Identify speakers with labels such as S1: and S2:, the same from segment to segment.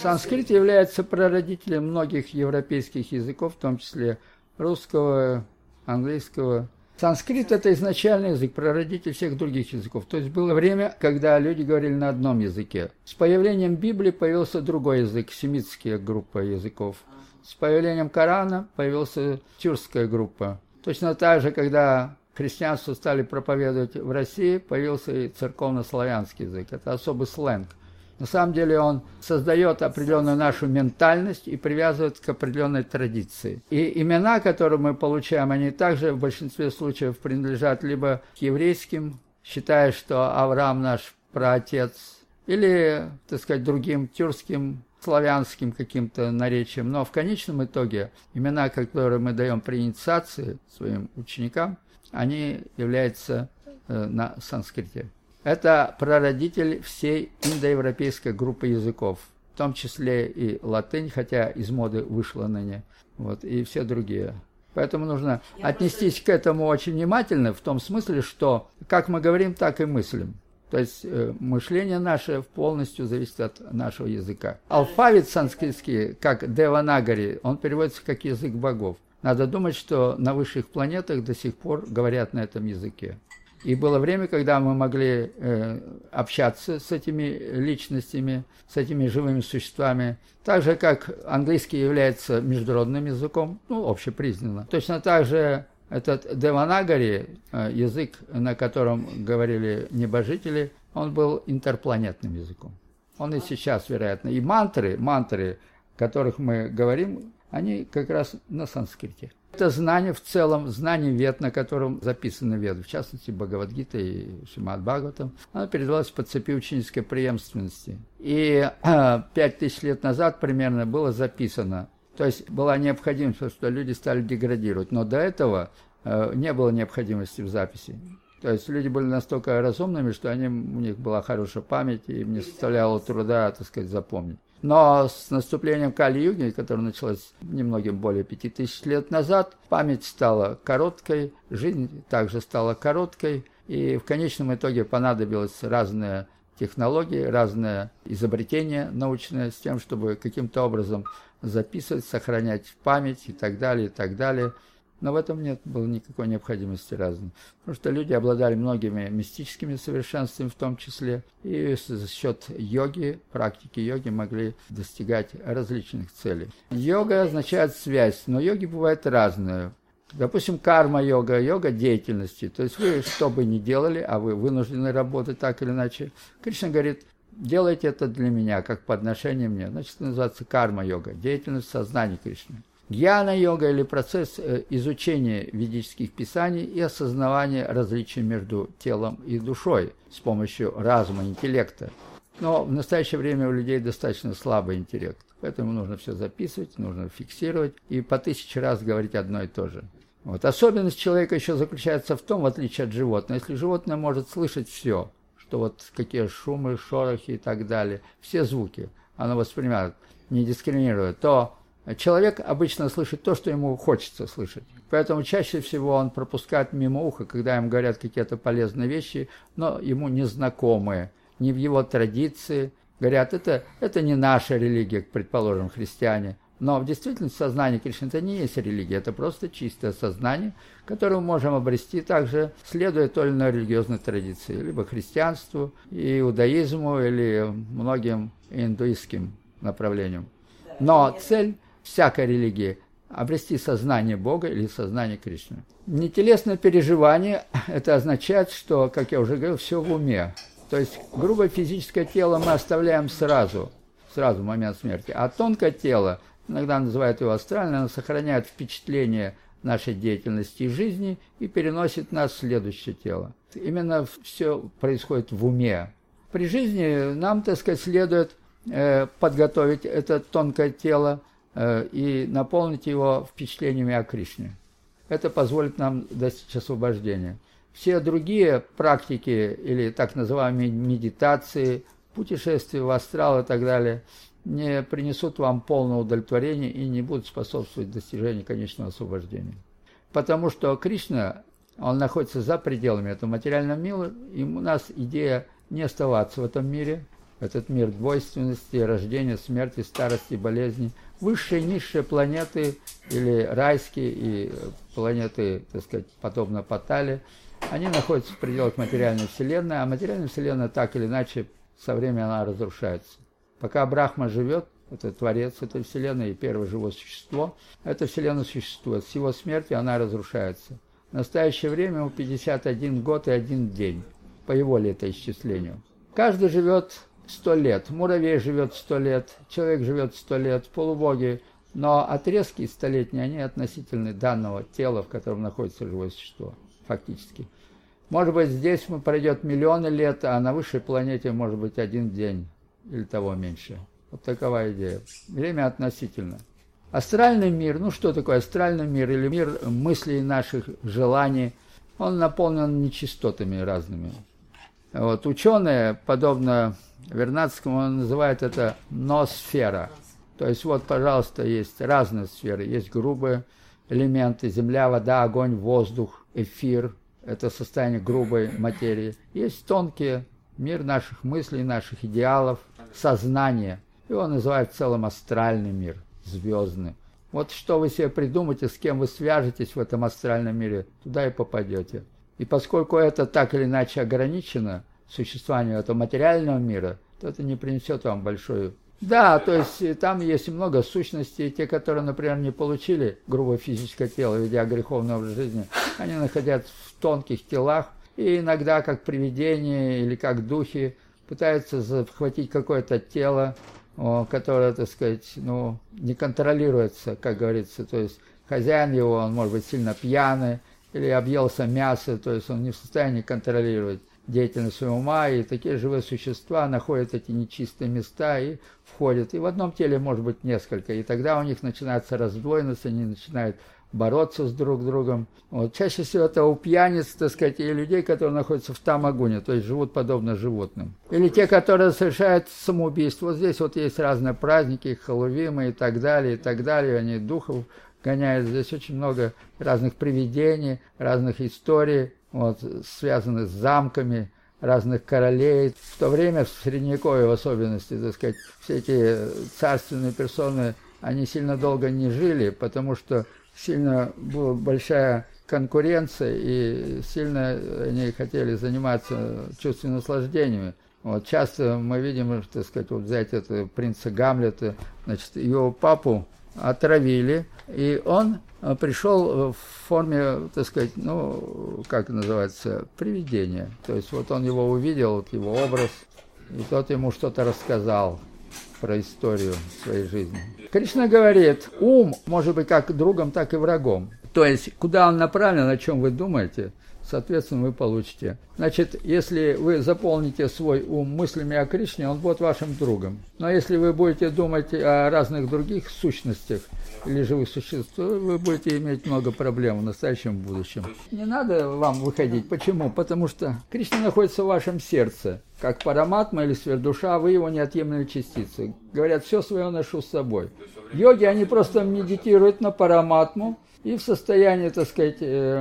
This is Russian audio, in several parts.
S1: Санскрит является прародителем многих европейских языков, в том числе русского, английского. Санскрит – это изначальный язык, прародитель всех других языков. То есть было время, когда люди говорили на одном языке. С появлением Библии появился другой язык, семитская группа языков. С появлением Корана появилась тюркская группа. Точно так же, когда христианство стали проповедовать в России, появился и церковно-славянский язык. Это особый сленг. На самом деле он создает определенную нашу ментальность и привязывает к определенной традиции. И имена, которые мы получаем, они также в большинстве случаев принадлежат либо к еврейским, считая, что Авраам наш праотец, или, так сказать, другим тюркским, славянским каким-то наречием. Но в конечном итоге имена, которые мы даем при инициации своим ученикам, они являются на санскрите. Это прародитель всей индоевропейской группы языков, в том числе и латынь, хотя из моды вышла ныне, и все другие. Поэтому нужно отнестись к этому очень внимательно, в том смысле, что как мы говорим, так и мыслим. То есть мышление наше полностью зависит от нашего языка. Алфавит санскритский, как Деванагари, он переводится как язык богов. Надо думать, что на высших планетах до сих пор говорят на этом языке. И было время, когда мы могли общаться с этими личностями, с этими живыми существами, так же, как английский является международным языком, общепризнанно. Точно так же этот Деванагари, язык, на котором говорили небожители, он был интерпланетным языком. Он и сейчас, вероятно. И мантры, о которых мы говорим, они как раз на санскрите. Это знание в целом, знание вед, на котором записаны веды, в частности, Бхагавад-гита и Шримад Бхагаватам, оно передавалось по цепи ученической преемственности. И 5000 лет назад примерно было записано. То есть была необходимость, что люди стали деградировать. Но до этого не было необходимости в записи. То есть люди были настолько разумными, что у них была хорошая память, и им не составляло труда, так сказать, запомнить. Но с наступлением Кали-юги, которая началась немногим более 5000 лет назад, память стала короткой, жизнь также стала короткой, и в конечном итоге понадобилось разные технологии, разные изобретения научные с тем, чтобы каким-то образом записывать, сохранять в память и так далее, и так далее. Но в этом нет было никакой необходимости разной. Потому что люди обладали многими мистическими совершенствами в том числе. И за счет йоги, практики йоги могли достигать различных целей. Йога означает связь, но йоги бывают разные. Допустим, карма-йога, йога деятельности. То есть вы что бы ни делали, а вы вынуждены работать так или иначе. Кришна говорит, делайте это для меня, как подношение мне. Значит, это называется карма-йога, деятельность сознания Кришны. Гьяна-йога или процесс изучения ведических писаний и осознавания различий между телом и душой с помощью разума, интеллекта. Но в настоящее время у людей достаточно слабый интеллект, поэтому нужно все записывать, нужно фиксировать и по 1000 раз говорить одно и то же. Особенность человека еще заключается в том, в отличие от животного, если животное может слышать все, что какие шумы, шорохи и так далее, все звуки, оно воспринимает, не дискриминируя, то человек обычно слышит то, что ему хочется слышать. Поэтому чаще всего он пропускает мимо уха, когда ему говорят какие-то полезные вещи, но ему незнакомые, не в его традиции. Говорят, это не наша религия, предположим, христиане. Но в действительности сознание Кришны это не есть религия, это просто чистое сознание, которое мы можем обрести также, следуя той или иной религиозной традиции, либо христианству, иудаизму, или многим индуистским направлениям. Но цель всякой религии – обрести сознание Бога или сознание Кришны. Нетелесное переживание – это означает, что, как я уже говорил, все в уме. То есть грубое физическое тело мы оставляем сразу в момент смерти. А тонкое тело, иногда называют его астральное, оно сохраняет впечатление нашей деятельности и жизни и переносит нас в следующее тело. Именно все происходит в уме. При жизни нам, так сказать, следует подготовить это тонкое тело и наполнить его впечатлениями о Кришне. Это позволит нам достичь освобождения. Все другие практики или так называемые медитации, путешествия в астрал и так далее не принесут вам полного удовлетворения и не будут способствовать достижению конечного освобождения. Потому что Кришна, он находится за пределами этого материального мира, и у нас идея не оставаться в этом мире, Этот мир двойственности, рождения, смерти, старости, болезни. Высшие и низшие планеты, или райские, и планеты, так сказать, подобно Патале, они находятся в пределах материальной Вселенной, а материальная Вселенная так или иначе со временем она разрушается. Пока Брахма живет, это Творец этой Вселенной и первое живое существо, эта Вселенная существует. С его смертью она разрушается. В настоящее время ему 51 год и 1 день, по его летоисчислению. Каждый живет 100 лет. Муравей живет 100 лет, человек живет 100 лет, полубоги. Но отрезки столетние, они относительны данного тела, в котором находится живое существо, фактически. Может быть, здесь пройдет миллионы лет, а на высшей планете может быть 1 день или того меньше. Вот такова идея. Время относительно. Астральный мир, ну что такое астральный мир или мир мыслей наших, желаний, он наполнен нечистотами разными. Вот, ученые, подобно Вернадскому, он называет это ноосфера. То есть вот, пожалуйста, есть разные сферы. Есть грубые элементы, земля, вода, огонь, воздух, эфир. Это состояние грубой материи. Есть тонкие, мир наших мыслей, наших идеалов, сознание. Его называют в целом астральный мир, звездный. Вот что вы себе придумаете, с кем вы свяжетесь в этом астральном мире, туда и попадете. И поскольку это так или иначе ограничено, существованию этого материального мира, то это не принесет вам большой... Да, то есть там есть много сущностей, те, которые, например, не получили грубое физическое тело, ведя греховный образ жизни, они находятся в тонких телах, и иногда, как привидения или как духи, пытаются захватить какое-то тело, которое, так сказать, не контролируется, как говорится, то есть хозяин его, он может быть сильно пьяный, или объелся мяса, то есть он не в состоянии контролировать деятельность своего ума, и такие живые существа находят эти нечистые места и входят. И в одном теле может быть несколько, и тогда у них начинается раздвоенность, они начинают бороться с друг другом. Вот. Чаще всего это у пьяниц, так сказать, и людей, которые находятся в тамагуне, то есть живут подобно животным. Или те, которые совершают самоубийство. Вот здесь вот есть разные праздники, Хэллоуины и так далее, они духов гоняют. Здесь очень много разных привидений, разных историй, вот, связанных с замками, разных королей. В то время, в Средневековье в особенности, так сказать, все эти царственные персоны, они сильно долго не жили, потому что сильно была большая конкуренция, и сильно они хотели заниматься чувственными наслаждениями. Вот, часто мы видим, так сказать, вот взять это принца Гамлета, значит, его папу отравили, и он пришел в форме, так сказать, как называется, привидения. То есть вот он его увидел, вот его образ, и тот ему что-то рассказал про историю своей жизни. Кришна говорит, ум может быть как другом, так и врагом. То есть, куда он направлен, о чем вы думаете, соответственно, вы получите. Значит, если вы заполните свой ум мыслями о Кришне, он будет вашим другом. Но если вы будете думать о разных других сущностях или живых существах, то вы будете иметь много проблем в настоящем и будущем. Не надо вам выходить. Почему? Потому что Кришна находится в вашем сердце. Как параматма или сверхдуша, вы его неотъемлемые частицы. Говорят, все свое ношу с собой. Йоги, они просто медитируют на параматму, и в состоянии, так сказать,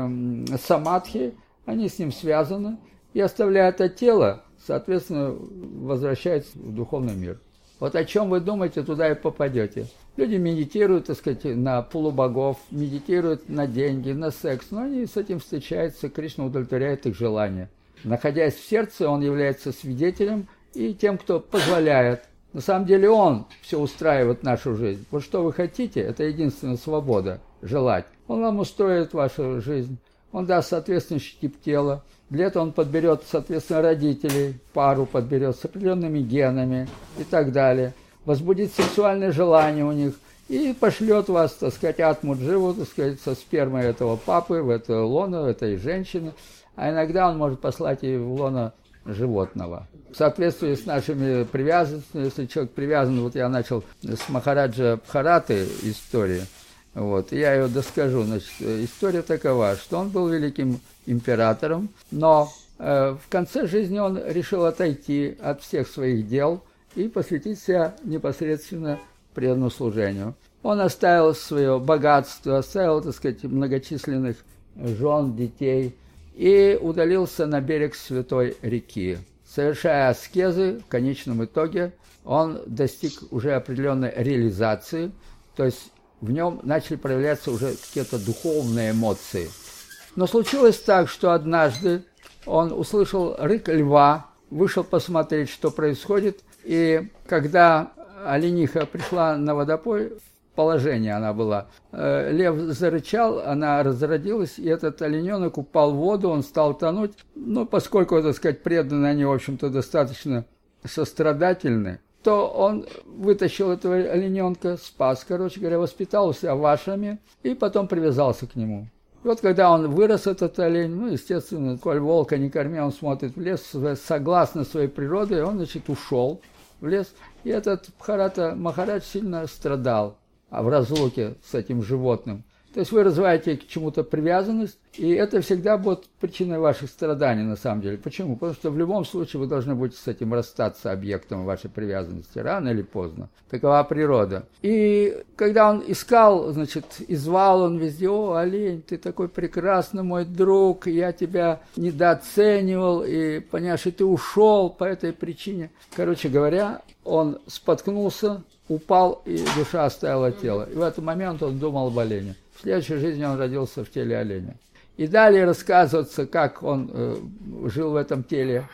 S1: самадхи, они с ним связаны, и оставляя это тело, соответственно, возвращаются в духовный мир. Вот о чем вы думаете, туда и попадете. Люди медитируют, так сказать, на полубогов, медитируют на деньги, на секс, но они с этим встречаются, Кришна удовлетворяет их желания. Находясь в сердце, он является свидетелем и тем, кто позволяет. На самом деле он все устраивает нашу жизнь. Вот что вы хотите, это единственная свобода, желать. Он вам устроит вашу жизнь, он даст соответствующий тип тела. Для этого он подберет, соответственно, родителей, пару подберет с определенными генами и так далее. Возбудит сексуальное желание у них и пошлет вас, так сказать, атму-дживу, так сказать, со спермой этого папы в это лоно, этой женщины. А иногда он может послать и в лоно животного. В соответствии с нашими привязанностями, если человек привязан, вот я начал с Махараджа Бхараты истории, вот, и я ее доскажу. Значит, история такова, что он был великим императором, но в конце жизни он решил отойти от всех своих дел и посвятить себя непосредственно преданному служению. Он оставил свое богатство, оставил, так сказать, многочисленных жен, детей и удалился на берег святой реки совершая аскезы, в конечном итоге он достиг уже определенной реализации, то есть в нем начали проявляться уже какие-то духовные эмоции. Но случилось так, что однажды он услышал рык льва, вышел посмотреть, что происходит, и когда олениха пришла на водопой, в положении она была, лев зарычал, она разродилась, и этот олененок упал в воду, он стал тонуть. Но поскольку, так сказать, преданные, они, в общем-то, достаточно сострадательны, то он вытащил этого олененка, спас, короче говоря, воспитал у себя в ашраме и потом привязался к нему. И вот когда он вырос, этот олень, естественно, коль волка не корми, он смотрит в лес, согласно своей природе, он, значит, ушел в лес. И этот Бхарата Махарадж сильно страдал в разлуке с этим животным. То есть вы развиваете к чему-то привязанность, и это всегда будет причиной ваших страданий на самом деле. Почему? Потому что в любом случае вы должны будете с этим расстаться, объектом вашей привязанности, рано или поздно. Такова природа. И когда он искал, значит, и звал он везде: «О, олень, ты такой прекрасный мой друг, я тебя недооценивал, и, понимаешь, и ты ушел по этой причине». Короче говоря, он споткнулся, упал, и душа оставила тело. И в этот момент он думал об олене. В следующей жизни он родился в теле оленя. И далее рассказывается, как он жил в этом теле.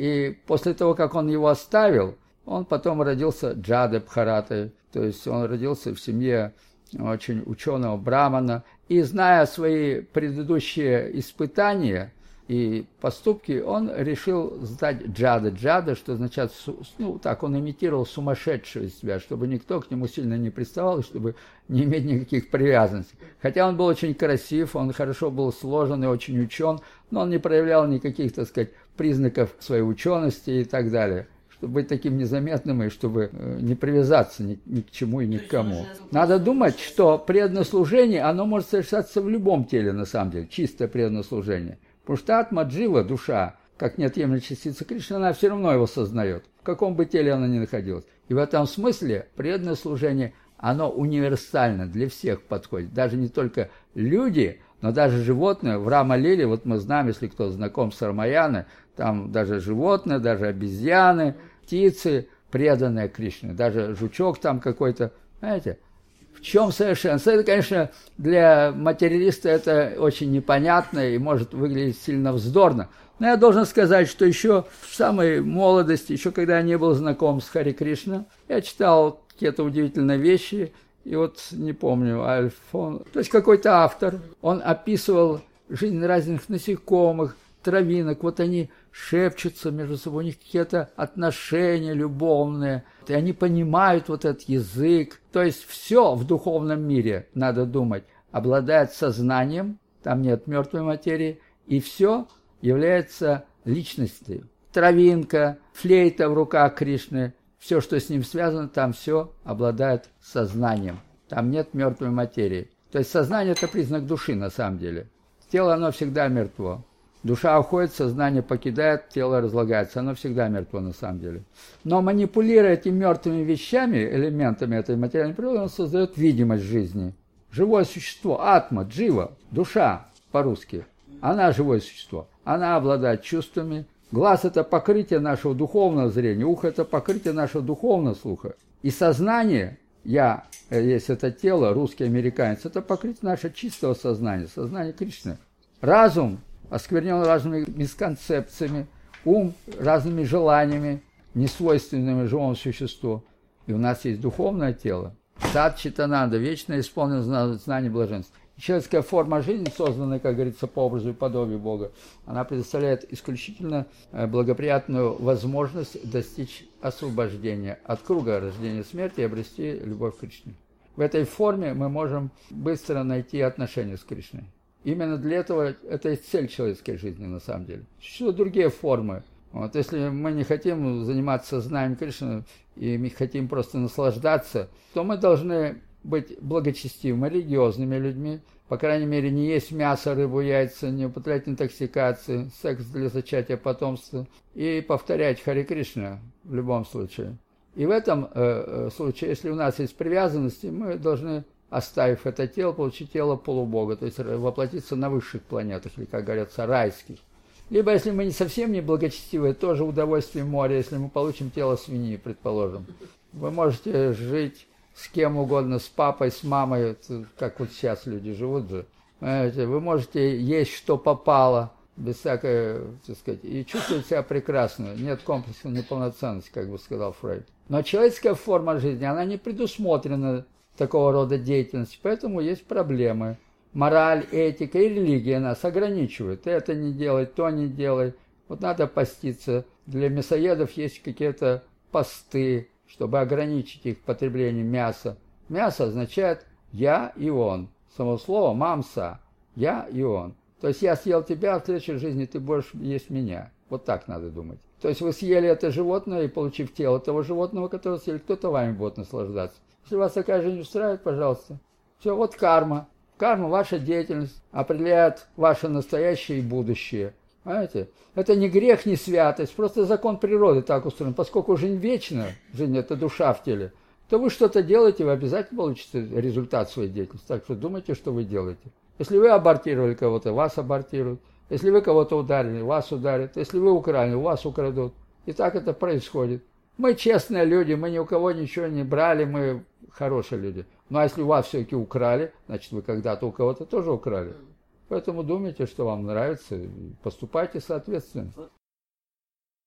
S1: И после того, как он его оставил, он потом родился Джада Бхаратой. То есть он родился в семье очень ученого брамана. И зная свои предыдущие испытания и поступки, он решил сдать Джада. Джада, что означает, так, он имитировал сумасшедшего из себя, чтобы никто к нему сильно не приставал, и чтобы не иметь никаких привязанностей. Хотя он был очень красив, он хорошо был сложен и очень учен, но он не проявлял никаких, так сказать, признаков своей учености и так далее. Чтобы быть таким незаметным и чтобы не привязаться ни к чему и ни к кому. Надо думать, что преданное служение, оно может совершаться в любом теле, на самом деле, чистое преданное служение. Потому что атма, джива, душа, как неотъемлемая частица Кришны, она все равно его сознает, в каком бы теле она ни находилась. И в этом смысле преданное служение, оно универсально, для всех подходит. Даже не только люди, но даже животные. В Рама-лиле, вот мы знаем, если кто знаком с Рамаяной, там даже животные, даже обезьяны, птицы, преданные Кришне, даже жучок там какой-то, знаете. В чем совершенство? Это, конечно, для материалиста это очень непонятно и может выглядеть сильно вздорно. Но я должен сказать, что еще в самой молодости, еще когда я не был знаком с Хари Кришна, я читал какие-то удивительные вещи. И вот, не помню, Альфон, то есть какой-то автор, он описывал жизнь разных насекомых, травинок, вот они шепчутся между собой, у них какие-то отношения любовные, и они понимают вот этот язык. То есть все в духовном мире, надо думать, обладает сознанием, там нет мертвой материи, и все является личностью. Травинка, флейта в руках Кришны, все, что с ним связано, там все обладает сознанием. Там нет мертвой материи. То есть сознание – это признак души на самом деле. Тело, оно всегда мертво. Душа уходит, сознание покидает, тело разлагается. Оно всегда мертво на самом деле. Но манипулируя этими мертвыми вещами, элементами этой материальной природы, он создает видимость жизни. Живое существо, атма, джива, душа по-русски. Она живое существо. Она обладает чувствами. Глаз – это покрытие нашего духовного зрения. Ухо – это покрытие нашего духовного слуха. И сознание, есть это тело, русский американец, это покрытие нашего чистого сознания, сознания Кришны. Разум осквернен разными мисконцепциями, ум разными желаниями, несвойственными живому существу. И у нас есть духовное тело. Сад Читананда, вечно исполненное знание блаженства. Человеческая форма жизни, созданная, как говорится, по образу и подобию Бога, она предоставляет исключительно благоприятную возможность достичь освобождения от круга рождения и смерти и обрести любовь к Кришне. В этой форме мы можем быстро найти отношения с Кришной. Именно для этого это и цель человеческой жизни на самом деле. Существуют другие формы. Вот, если мы не хотим заниматься знанием Кришны и мы хотим просто наслаждаться, то мы должны быть благочестивыми, религиозными людьми, по крайней мере, не есть мясо, рыбу, яйца, не употреблять интоксикации, секс для зачатия потомства и повторять Харе Кришна в любом случае. И в этом случае, если у нас есть привязанности, мы должны, оставив это тело, получить тело полубога, то есть воплотиться на высших планетах, или, как говорится, райских. Либо, если мы не совсем не благочестивые, тоже удовольствие моря, если мы получим тело свиньи, предположим. Вы можете жить с кем угодно, с папой, с мамой, как вот сейчас люди живут же. Понимаете? Вы можете есть, что попало, без всякой, так сказать, и чувствовать себя прекрасно. Нет комплекса неполноценности, как бы сказал Фрейд. Но человеческая форма жизни, она не предусмотрена такого рода деятельности, поэтому есть проблемы. Мораль, этика и религия нас ограничивают. Это не делай, то не делай. Вот надо поститься. Для мясоедов есть какие-то посты, чтобы ограничить их потребление мяса. Мясо означает «я и он». Само слово «мамса» – «я и он». То есть я съел тебя, а в следующей жизни ты будешь есть меня. Вот так надо думать. То есть вы съели это животное и, получив тело того животного, которое съели, кто-то вами будет наслаждаться. Если вас такая жизнь устраивает, пожалуйста. Все, вот карма. Карма, ваша деятельность, определяет ваше настоящее и будущее. Понимаете? Это не грех, не святость, просто закон природы так устроен. Поскольку жизнь вечна, жизнь – это душа в теле, то вы что-то делаете, вы обязательно получите результат своей деятельности. Так что думайте, что вы делаете. Если вы абортировали кого-то, вас абортируют. Если вы кого-то ударили, вас ударят. Если вы украли, у вас украдут. И так это происходит. Мы честные люди, мы ни у кого ничего не брали, мы хорошие люди. Ну а если у вас все-таки украли, значит вы когда-то у кого-то тоже украли. Поэтому думайте, что вам нравится, и поступайте соответственно.